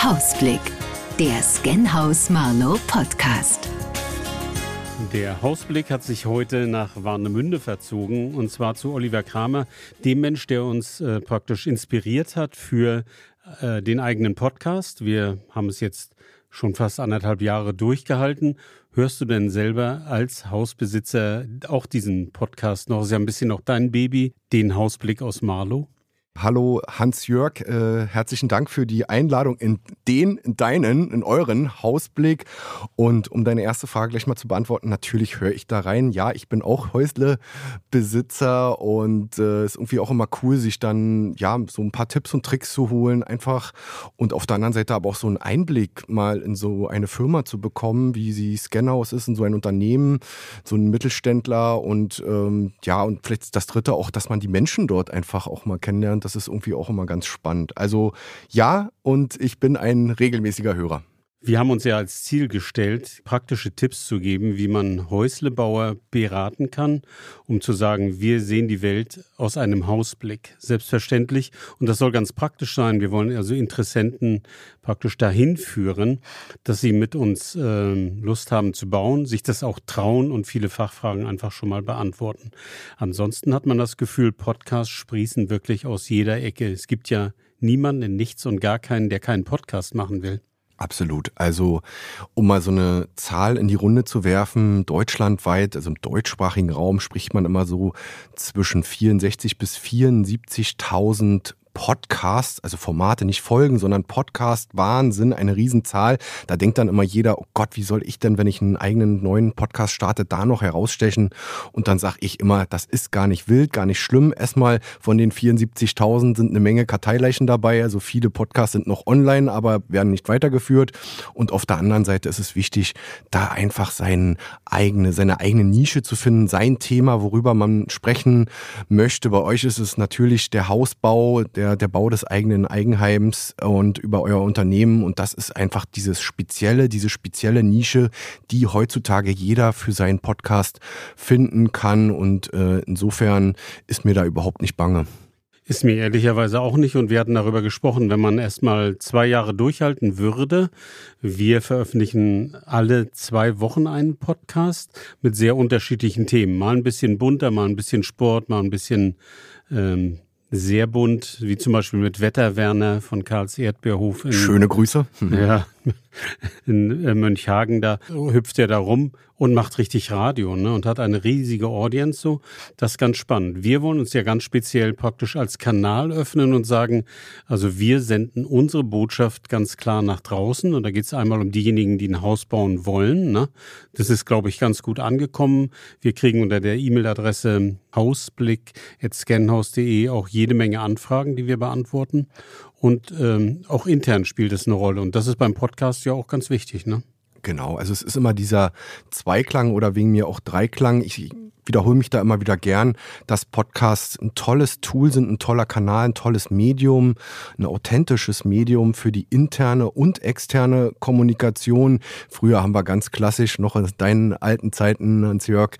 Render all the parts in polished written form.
Hausblick, der Scanhaus Marlow Podcast. Der Hausblick hat sich heute nach Warnemünde verzogen, und zwar zu Oliver Kramer, dem Mensch, der uns praktisch inspiriert hat für den eigenen Podcast. Wir haben es jetzt schon fast 1,5 Jahre durchgehalten. Hörst du denn selber als Hausbesitzer auch diesen Podcast noch? Ist ja ein bisschen auch dein Baby, den Hausblick aus Marlow. Hallo Hans-Jörg, herzlichen Dank für die Einladung in euren Hausblick. Und um deine erste Frage gleich mal zu beantworten, natürlich höre ich da rein. Ja, ich bin auch Häuslebesitzer und ist irgendwie auch immer cool, sich dann so ein paar Tipps und Tricks zu holen einfach. Und auf der anderen Seite aber auch so einen Einblick mal in so eine Firma zu bekommen, wie sie Scanhaus ist, in so ein Unternehmen, so ein Mittelständler und und vielleicht das Dritte auch, dass man die Menschen dort einfach auch mal kennenlernt. Das ist irgendwie auch immer ganz spannend. Also ja, und ich bin ein regelmäßiger Hörer. Wir haben uns ja als Ziel gestellt, praktische Tipps zu geben, wie man Häuslebauer beraten kann, um zu sagen, wir sehen die Welt aus einem Hausblick. Selbstverständlich. Und das soll ganz praktisch sein. Wir wollen also Interessenten praktisch dahin führen, dass sie mit uns Lust haben zu bauen, sich das auch trauen und viele Fachfragen einfach schon mal beantworten. Ansonsten hat man das Gefühl, Podcasts sprießen wirklich aus jeder Ecke. Es gibt ja niemanden, nichts und gar keinen, der keinen Podcast machen will. Absolut. Also um mal so eine Zahl in die Runde zu werfen, deutschlandweit, also im deutschsprachigen Raum spricht man immer so zwischen 64.000 bis 74.000 Podcasts, also Formate, nicht Folgen, sondern Podcast, Wahnsinn, eine Riesenzahl. Da denkt dann immer jeder, oh Gott, wie soll ich denn, wenn ich einen eigenen neuen Podcast starte, da noch herausstechen? Und dann sage ich immer, das ist gar nicht wild, gar nicht schlimm. Erstmal von den 74.000 sind eine Menge Karteileichen dabei, also viele Podcasts sind noch online, aber werden nicht weitergeführt. Und auf der anderen Seite ist es wichtig, da einfach seine eigene Nische zu finden, sein Thema, worüber man sprechen möchte. Bei euch ist es natürlich der Hausbau, der Bau des eigenen Eigenheims und über euer Unternehmen. Und das ist einfach diese spezielle Nische, die heutzutage jeder für seinen Podcast finden kann. Und insofern ist mir da überhaupt nicht bange. Ist mir ehrlicherweise auch nicht, und wir hatten darüber gesprochen, wenn man erst mal 2 Jahre durchhalten würde. Wir veröffentlichen alle 2 Wochen einen Podcast mit sehr unterschiedlichen Themen. Mal ein bisschen bunter, mal ein bisschen Sport, mal ein bisschen sehr bunt, wie zum Beispiel mit Wetterwerner von Karls Erdbeerhof. Schöne Grüße. Ja, in Mönchhagen, da hüpft er da rum und macht richtig Radio, ne, und hat eine riesige Audience so. Das ist ganz spannend. Wir wollen uns ja ganz speziell praktisch als Kanal öffnen und sagen, also wir senden unsere Botschaft ganz klar nach draußen, und da geht es einmal um diejenigen, die ein Haus bauen wollen, ne. Das ist, glaube ich, ganz gut angekommen. Wir kriegen unter der E-Mail-Adresse hausblick@scanhaus.de auch jede Menge Anfragen, die wir beantworten. Und auch intern spielt es eine Rolle. Und das ist beim Podcast ja auch ganz wichtig, ne? Genau, also es ist immer dieser Zweiklang oder wegen mir auch Dreiklang. Ich wiederhole mich da immer wieder gern, dass Podcasts ein tolles Tool sind, ein toller Kanal, ein tolles Medium, ein authentisches Medium für die interne und externe Kommunikation. Früher haben wir ganz klassisch noch in deinen alten Zeiten, Hans-Jörg,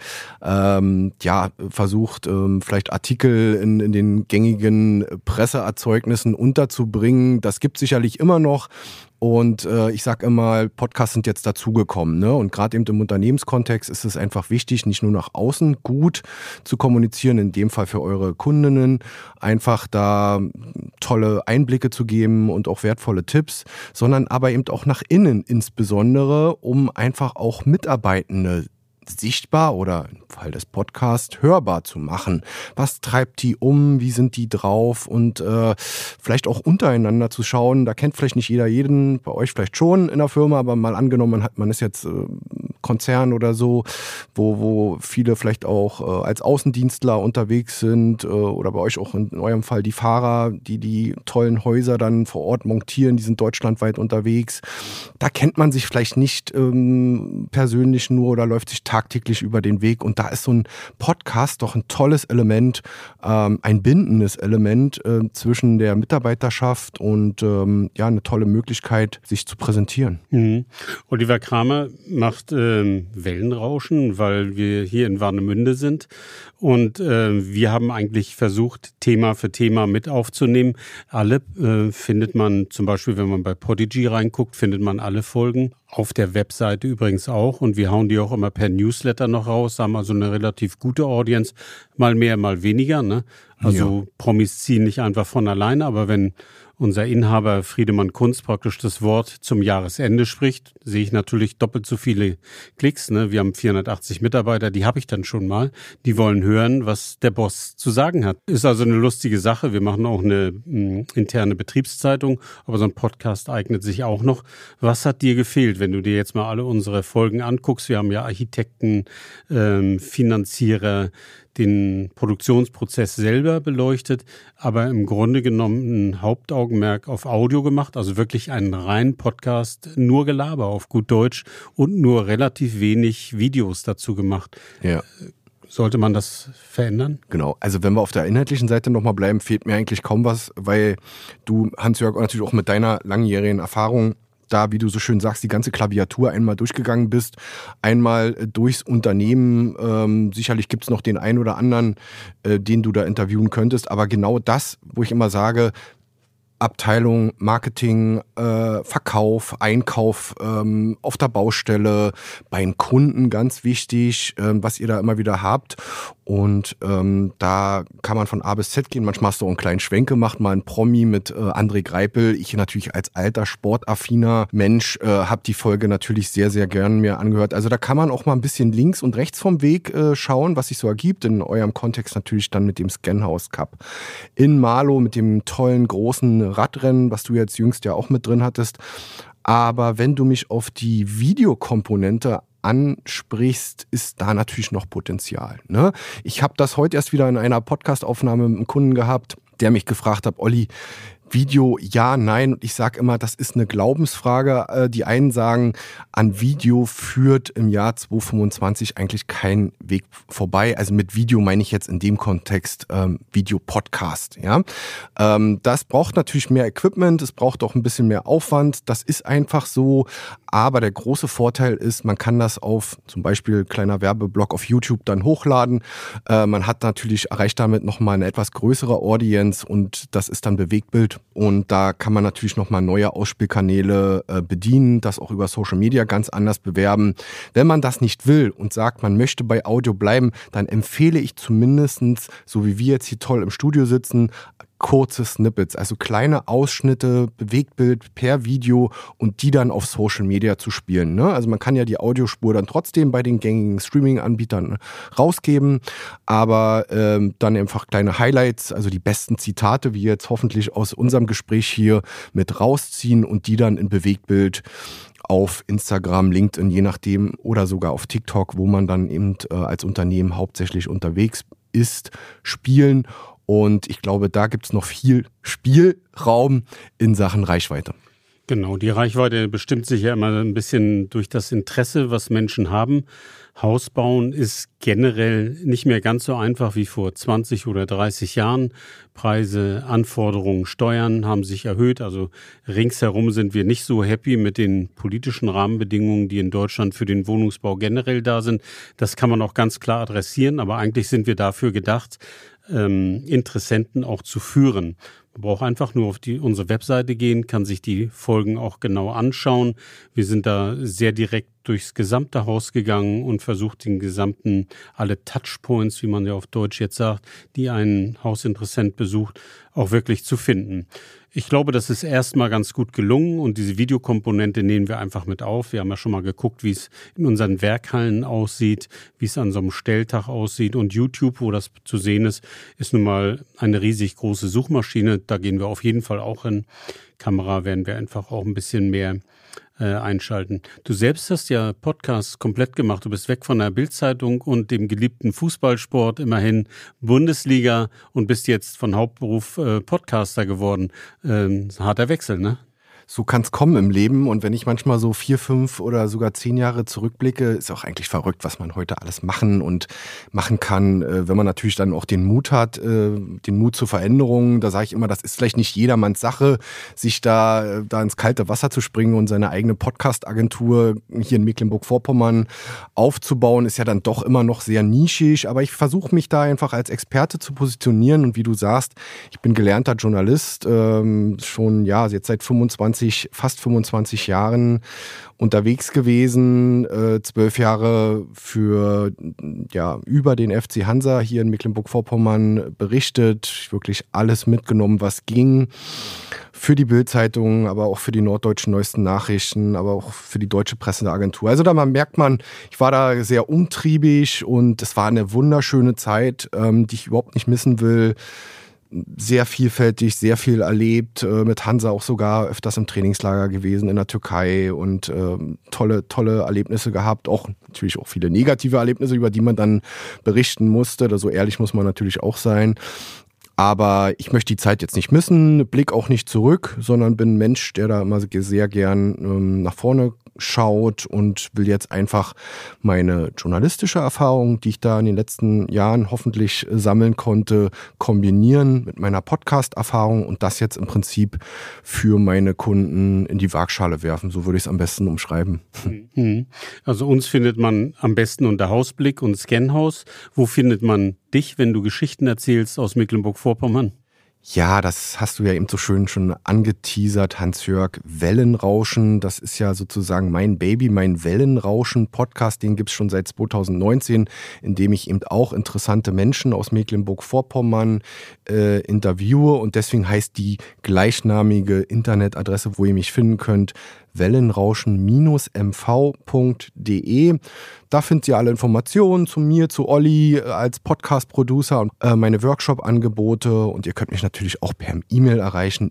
versucht, vielleicht Artikel in den gängigen Presseerzeugnissen unterzubringen. Das gibt es sicherlich immer noch. Und ich sage immer, Podcasts sind jetzt dazugekommen, ne? Und gerade eben im Unternehmenskontext ist es einfach wichtig, nicht nur nach außen gut zu kommunizieren, in dem Fall für eure Kundinnen, einfach da tolle Einblicke zu geben und auch wertvolle Tipps, sondern aber eben auch nach innen insbesondere, um einfach auch Mitarbeitende sichtbar oder im Fall des Podcasts hörbar zu machen. Was treibt die um? Wie sind die drauf? Und vielleicht auch untereinander zu schauen. Da kennt vielleicht nicht jeder jeden, bei euch vielleicht schon in der Firma, aber mal angenommen, man ist jetzt Konzern oder so, wo viele vielleicht auch als Außendienstler unterwegs sind oder bei euch auch in eurem Fall die Fahrer, die tollen Häuser dann vor Ort montieren, die sind deutschlandweit unterwegs. Da kennt man sich vielleicht nicht persönlich nur oder läuft sich tagtäglich über den Weg, und da ist so ein Podcast doch ein tolles Element, ein bindendes Element zwischen der Mitarbeiterschaft und eine tolle Möglichkeit, sich zu präsentieren. Oliver Kramer macht Wellenrauschen, weil wir hier in Warnemünde sind. Und wir haben eigentlich versucht, Thema für Thema mit aufzunehmen. Alle findet man, zum Beispiel, wenn man bei Podigy reinguckt, findet man alle Folgen. Auf der Webseite übrigens auch. Und wir hauen die auch immer per Newsletter noch raus, haben also eine relativ gute Audience. Mal mehr, mal weniger, ne? Also Promis ziehen nicht einfach von alleine, aber wenn unser Inhaber Friedemann Kunz praktisch das Wort zum Jahresende spricht, sehe ich natürlich doppelt so viele Klicks. Ne? Wir haben 480 Mitarbeiter, die habe ich dann schon mal. Die wollen hören, was der Boss zu sagen hat. Ist also eine lustige Sache. Wir machen auch eine interne Betriebszeitung, aber so ein Podcast eignet sich auch noch. Was hat dir gefehlt, wenn du dir jetzt mal alle unsere Folgen anguckst? Wir haben ja Architekten, Finanzierer, den Produktionsprozess selber beleuchtet, aber im Grunde genommen ein Hauptaugenmerk auf Audio gemacht, also wirklich einen reinen Podcast, nur Gelaber auf gut Deutsch und nur relativ wenig Videos dazu gemacht. Ja. Sollte man das verändern? Genau, also wenn wir auf der inhaltlichen Seite nochmal bleiben, fehlt mir eigentlich kaum was, weil du, Hans-Jörg, natürlich auch mit deiner langjährigen Erfahrung da, wie du so schön sagst, die ganze Klaviatur einmal durchgegangen bist, einmal durchs Unternehmen. Sicherlich gibt es noch den einen oder anderen, den du da interviewen könntest, aber genau das, wo ich immer sage, Abteilung, Marketing, Verkauf, Einkauf auf der Baustelle, bei den Kunden ganz wichtig, was ihr da immer wieder habt. Und da kann man von A bis Z gehen. Manchmal hast du auch einen kleinen Schwenk gemacht, mal ein Promi mit André Greipel. Ich natürlich als alter sportaffiner Mensch habe die Folge natürlich sehr, sehr gern mir angehört. Also da kann man auch mal ein bisschen links und rechts vom Weg schauen, was sich so ergibt. In eurem Kontext natürlich dann mit dem Scanhouse Cup in Marlow, mit dem tollen, großen Radrennen, was du jetzt jüngst ja auch mit drin hattest. Aber wenn du mich auf die Videokomponente ansprichst, ist da natürlich noch Potenzial. Ne? Ich habe das heute erst wieder in einer Podcastaufnahme mit einem Kunden gehabt, der mich gefragt hat, Olli, Video, ja, nein. Und ich sage immer, das ist eine Glaubensfrage. Die einen sagen, an Video führt im Jahr 2025 eigentlich kein Weg vorbei. Also mit Video meine ich jetzt in dem Kontext Videopodcast. Ja? Das braucht natürlich mehr Equipment, es braucht auch ein bisschen mehr Aufwand. Das ist einfach so. Aber der große Vorteil ist, man kann das auf zum Beispiel kleiner Werbeblock auf YouTube dann hochladen. Man hat natürlich, erreicht damit nochmal eine etwas größere Audience und das ist dann Bewegtbild. Und da kann man natürlich nochmal neue Ausspielkanäle bedienen, das auch über Social Media ganz anders bewerben. Wenn man das nicht will und sagt, man möchte bei Audio bleiben, dann empfehle ich zumindestens, so wie wir jetzt hier toll im Studio sitzen, kurze Snippets, also kleine Ausschnitte, Bewegtbild per Video und die dann auf Social Media zu spielen. Ne? Also man kann ja die Audiospur dann trotzdem bei den gängigen Streaming-Anbietern rausgeben, aber dann einfach kleine Highlights, also die besten Zitate, wie jetzt hoffentlich aus unserem Gespräch hier mit rausziehen und die dann in Bewegtbild auf Instagram, LinkedIn, je nachdem, oder sogar auf TikTok, wo man dann eben als Unternehmen hauptsächlich unterwegs ist, spielen. Und ich glaube, da gibt es noch viel Spielraum in Sachen Reichweite. Genau, die Reichweite bestimmt sich ja immer ein bisschen durch das Interesse, was Menschen haben. Haus bauen ist generell nicht mehr ganz so einfach wie vor 20 oder 30 Jahren. Preise, Anforderungen, Steuern haben sich erhöht. Also ringsherum sind wir nicht so happy mit den politischen Rahmenbedingungen, die in Deutschland für den Wohnungsbau generell da sind. Das kann man auch ganz klar adressieren, aber eigentlich sind wir dafür gedacht, Interessenten auch zu führen. Man braucht einfach nur auf unsere Webseite gehen, kann sich die Folgen auch genau anschauen. Wir sind da sehr direkt durchs gesamte Haus gegangen und versucht alle Touchpoints, wie man ja auf Deutsch jetzt sagt, die ein Hausinteressent besucht, auch wirklich zu finden. Ich glaube, das ist erstmal ganz gut gelungen und diese Videokomponente nehmen wir einfach mit auf. Wir haben ja schon mal geguckt, wie es in unseren Werkhallen aussieht, wie es an so einem Stelltag aussieht und YouTube, wo das zu sehen ist nun mal eine riesig große Suchmaschine. Da gehen wir auf jeden Fall auch hin. Kamera werden wir einfach auch ein bisschen mehr einschalten. Du selbst hast ja Podcasts komplett gemacht. Du bist weg von der Bild-Zeitung und dem geliebten Fußballsport, immerhin Bundesliga und bist jetzt von Hauptberuf Podcaster geworden. Harter Wechsel, ne? so kann es kommen im Leben. Und wenn ich manchmal so 4, 5 oder sogar 10 Jahre zurückblicke, ist auch eigentlich verrückt, was man heute alles machen kann, wenn man natürlich dann auch den Mut hat, den Mut zur Veränderung. Da sage ich immer, das ist vielleicht nicht jedermanns Sache, sich da ins kalte Wasser zu springen und seine eigene Podcast-Agentur hier in Mecklenburg-Vorpommern aufzubauen, ist ja dann doch immer noch sehr nischig. Aber ich versuche mich da einfach als Experte zu positionieren. Und wie du sagst, ich bin gelernter Journalist, schon jetzt seit fast 25 Jahren unterwegs gewesen, 12 Jahre für über den FC Hansa hier in Mecklenburg-Vorpommern berichtet, wirklich alles mitgenommen, was ging, für die Bild-Zeitung, aber auch für die Norddeutschen Neuesten Nachrichten, aber auch für die Deutsche Presseagentur. Also da merkt man, ich war da sehr umtriebig und es war eine wunderschöne Zeit, die ich überhaupt nicht missen will. Sehr vielfältig, sehr viel erlebt, mit Hansa auch sogar öfters im Trainingslager gewesen in der Türkei und tolle Erlebnisse gehabt, auch natürlich auch viele negative Erlebnisse, über die man dann berichten musste, so ehrlich muss man natürlich auch sein. Aber ich möchte die Zeit jetzt nicht missen, Blick auch nicht zurück, sondern bin ein Mensch, der da immer sehr gern nach vorne schaut und will jetzt einfach meine journalistische Erfahrung, die ich da in den letzten Jahren hoffentlich sammeln konnte, kombinieren mit meiner Podcast-Erfahrung und das jetzt im Prinzip für meine Kunden in die Waagschale werfen. So würde ich es am besten umschreiben. Also uns findet man am besten unter Hausblick und Scanhaus. Wo findet man dich, wenn du Geschichten erzählst aus Mecklenburg-Vorpommern? Ja, das hast du ja eben so schön schon angeteasert, Hans-Jörg. Wellenrauschen, das ist ja sozusagen mein Baby, mein Wellenrauschen-Podcast, den gibt's schon seit 2019, in dem ich eben auch interessante Menschen aus Mecklenburg-Vorpommern interviewe und deswegen heißt die gleichnamige Internetadresse, wo ihr mich finden könnt, wellenrauschen-mv.de. Da findet ihr alle Informationen zu mir, zu Olli als Podcast-Producer und meine Workshop-Angebote. Und ihr könnt mich natürlich auch per E-Mail erreichen,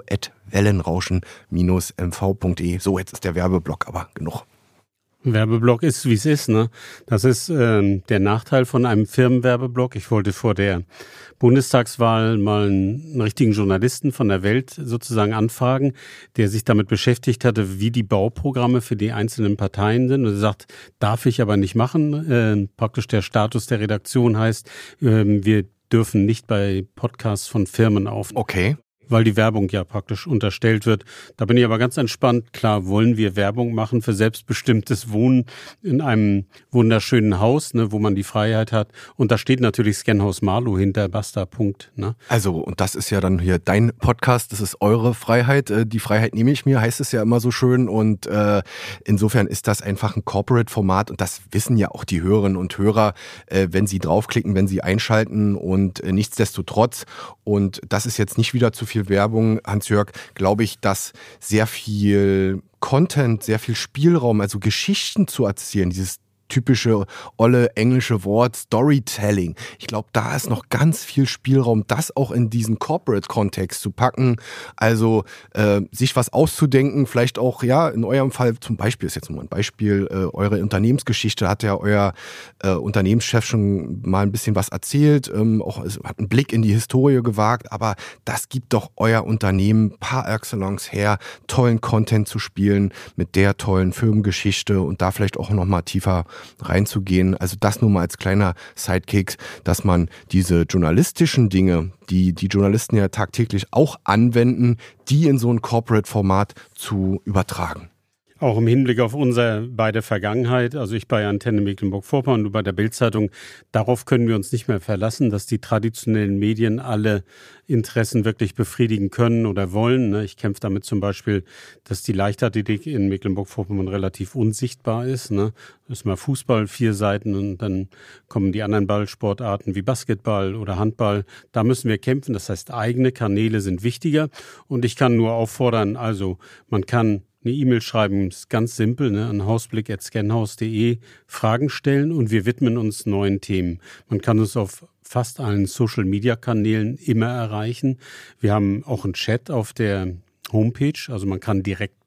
info@wellenrauschen-mv.de. So, jetzt ist der Werbeblock aber genug. Werbeblock ist, wie es ist, ne? Das ist der Nachteil von einem Firmenwerbeblock. Ich wollte vor der Bundestagswahl mal einen richtigen Journalisten von der Welt sozusagen anfragen, der sich damit beschäftigt hatte, wie die Bauprogramme für die einzelnen Parteien sind. Und er sagt, darf ich aber nicht machen. Praktisch der Status der Redaktion heißt, wir dürfen nicht bei Podcasts von Firmen aufnehmen. Okay. Weil die Werbung ja praktisch unterstellt wird. Da bin ich aber ganz entspannt. Klar wollen wir Werbung machen für selbstbestimmtes Wohnen in einem wunderschönen Haus, ne, wo man die Freiheit hat. Und da steht natürlich Scanhaus Marlow hinter, basta, Punkt. Ne? Also, und das ist ja dann hier dein Podcast, das ist eure Freiheit. Die Freiheit nehme ich mir, heißt es ja immer so schön. Und insofern ist das einfach ein Corporate-Format. Und das wissen ja auch die Hörerinnen und Hörer, wenn sie draufklicken, wenn sie einschalten. Und nichtsdestotrotz, und das ist jetzt nicht wieder zu viel Werbung, Hans-Jörg, glaube ich, dass sehr viel Content, sehr viel Spielraum, also Geschichten zu erzählen, dieses typische olle englische Wort Storytelling. Ich glaube, da ist noch ganz viel Spielraum, das auch in diesen Corporate-Kontext zu packen. Also sich was auszudenken, vielleicht auch, ja, in eurem Fall zum Beispiel, ist jetzt nur ein Beispiel, eure Unternehmensgeschichte, hat ja euer Unternehmenschef schon mal ein bisschen was erzählt, auch hat einen Blick in die Historie gewagt, aber das gibt doch euer Unternehmen par excellence her, tollen Content zu spielen mit der tollen Firmengeschichte und da vielleicht auch nochmal tiefer reinzugehen. Also das nur mal als kleiner Sidekick, dass man diese journalistischen Dinge, die Journalisten ja tagtäglich auch anwenden, die in so ein Corporate-Format zu übertragen. Auch im Hinblick auf unsere beide Vergangenheit, also ich bei Antenne Mecklenburg-Vorpommern, du bei der Bild-Zeitung, darauf können wir uns nicht mehr verlassen, dass die traditionellen Medien alle Interessen wirklich befriedigen können oder wollen. Ich kämpfe damit zum Beispiel, dass die Leichtathletik in Mecklenburg-Vorpommern relativ unsichtbar ist. Das ist mal Fußball, 4 Seiten und dann kommen die anderen Ballsportarten wie Basketball oder Handball. Da müssen wir kämpfen, das heißt, eigene Kanäle sind wichtiger und ich kann nur auffordern, also man kann eine E-Mail schreiben, ist ganz simpel, an hausblick@scanhaus.de, Fragen stellen und wir widmen uns neuen Themen. Man kann uns auf fast allen Social-Media-Kanälen immer erreichen. Wir haben auch einen Chat auf der Homepage, also man kann direkt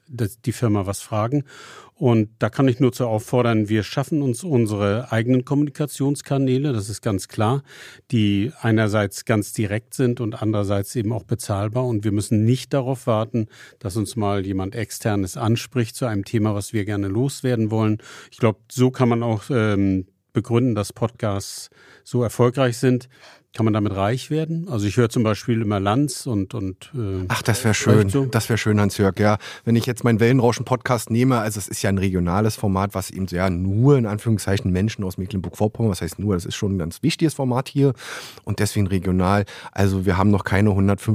die Firma was fragen. Und da kann ich nur zu auffordern, wir schaffen uns unsere eigenen Kommunikationskanäle, das ist ganz klar, die einerseits ganz direkt sind und andererseits eben auch bezahlbar. Und wir müssen nicht darauf warten, dass uns mal jemand Externes anspricht zu einem Thema, was wir gerne loswerden wollen. Ich glaube, so kann man auch begründen, dass Podcasts so erfolgreich sind. Kann man damit reich werden? Also ich höre zum Beispiel immer Lanz und Ach, das wäre schön. So. Das wäre schön, Hans-Jörg. Ja, wenn ich jetzt meinen Wellenrauschen-Podcast nehme, also es ist ja ein regionales Format, was eben ja nur in Anführungszeichen Menschen aus Mecklenburg-Vorpommern, was heißt nur, das ist schon ein ganz wichtiges Format hier und deswegen regional. Also wir haben noch keine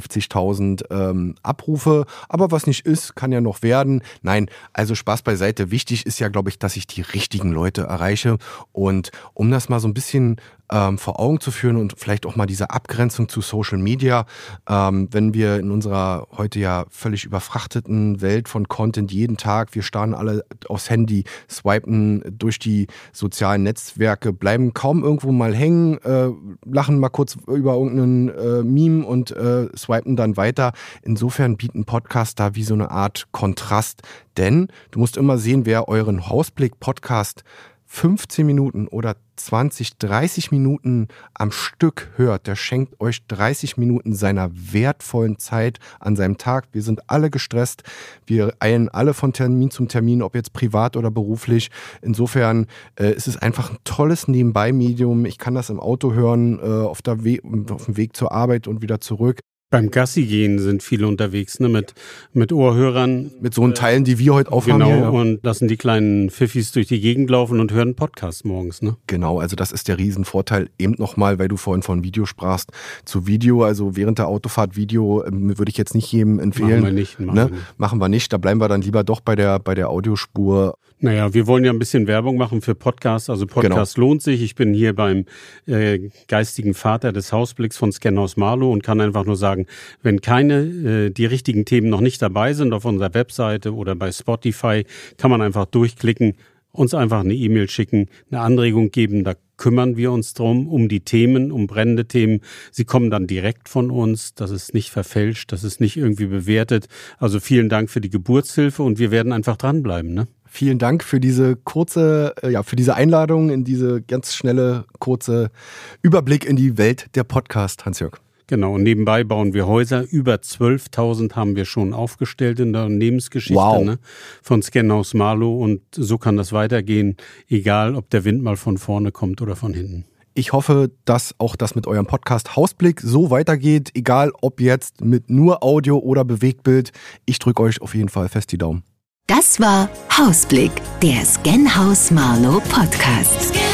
150.000 Abrufe, aber was nicht ist, kann ja noch werden. Nein, also Spaß beiseite. Wichtig ist ja, glaube ich, dass ich die richtigen Leute erreiche und um das mal so ein bisschen vor Augen zu führen und vielleicht auch mal diese Abgrenzung zu Social Media, wenn wir in unserer heute ja völlig überfrachteten Welt von Content jeden Tag, wir starren alle aufs Handy, swipen durch die sozialen Netzwerke, bleiben kaum irgendwo mal hängen, lachen mal kurz über irgendeinen Meme und swipen dann weiter. Insofern bieten Podcasts da wie so eine Art Kontrast, denn du musst immer sehen, wer euren Hausblick-Podcast 15 Minuten oder 20, 30 Minuten am Stück hört, der schenkt euch 30 Minuten seiner wertvollen Zeit an seinem Tag. Wir sind alle gestresst, wir eilen alle von Termin zum Termin, ob jetzt privat oder beruflich. Insofern ist es einfach ein tolles Nebenbei-Medium. Ich kann das im Auto hören, auf dem Weg zur Arbeit und wieder zurück. Beim Gassi gehen sind viele unterwegs, ne, mit Ohrhörern. Mit so einen Teilen, die wir heute aufhaben. Genau, hier, ja. Und lassen die kleinen Pfiffis durch die Gegend laufen und hören Podcasts morgens, ne? Genau, also das ist der Riesenvorteil. Eben nochmal, weil du vorhin von Video sprachst, zu Video, also während der Autofahrt Video, würde ich jetzt nicht jedem empfehlen. Machen wir nicht, da bleiben wir dann lieber doch bei der Audiospur. Naja, wir wollen ja ein bisschen Werbung machen für Podcasts, also Podcast lohnt sich. Ich bin hier beim geistigen Vater des Hausblicks von Scanhaus Marlow und kann einfach nur sagen, wenn die richtigen Themen noch nicht dabei sind auf unserer Webseite oder bei Spotify, kann man einfach durchklicken, uns einfach eine E-Mail schicken, eine Anregung geben, da kümmern wir uns drum, um die Themen, um brennende Themen. Sie kommen dann direkt von uns, das ist nicht verfälscht, das ist nicht irgendwie bewertet. Also vielen Dank für die Geburtshilfe und wir werden einfach dranbleiben, ne? Vielen Dank für diese für diese Einladung in diese ganz schnelle, kurze Überblick in die Welt der Podcast, Hans-Jörg. Genau, und nebenbei bauen wir Häuser. Über 12.000 haben wir schon aufgestellt in der Unternehmensgeschichte, wow. Von Scanhaus Marlow. Und so kann das weitergehen, egal ob der Wind mal von vorne kommt oder von hinten. Ich hoffe, dass auch das mit eurem Podcast Hausblick so weitergeht, egal ob jetzt mit nur Audio oder Bewegtbild. Ich drücke euch auf jeden Fall fest die Daumen. Das war Hausblick, der Scanhaus Marlow Podcast.